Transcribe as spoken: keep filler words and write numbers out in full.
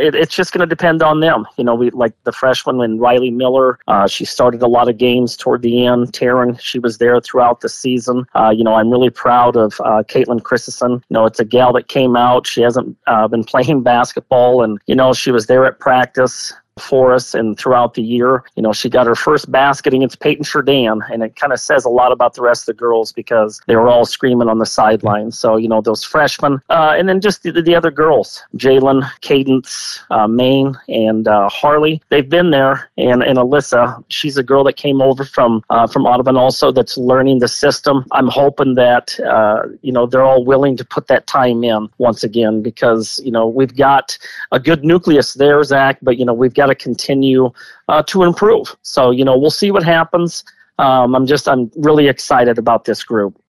it, it's just going to depend on them. You know, we like the freshman and Riley Miller. Uh, she started a lot of games toward the end. Taryn, she was there throughout the season. Uh, you know, I'm really proud of uh, Caitlin Christensen. You know, it's a gal that came out. She hasn't uh, been playing basketball, and you know, she was there at practice for us and throughout the year. You know, she got her first basket against Peyton Sherdan, and it kind of says a lot about the rest of the girls because they were all screaming on the sidelines. So, you know, those freshmen, uh, and then just the, the other girls, Jalen, Cadence, uh, Maine, and uh, Harley, they've been there. And, and Alyssa, she's a girl that came over from uh, from Audubon also that's learning the system. I'm hoping that, uh, you know, they're all willing to put that time in once again because, you know, we've got a good nucleus there, Zach, but, you know, we've got to continue uh, to improve. So, you know, we'll see what happens. Um, I'm just, I'm really excited about this group.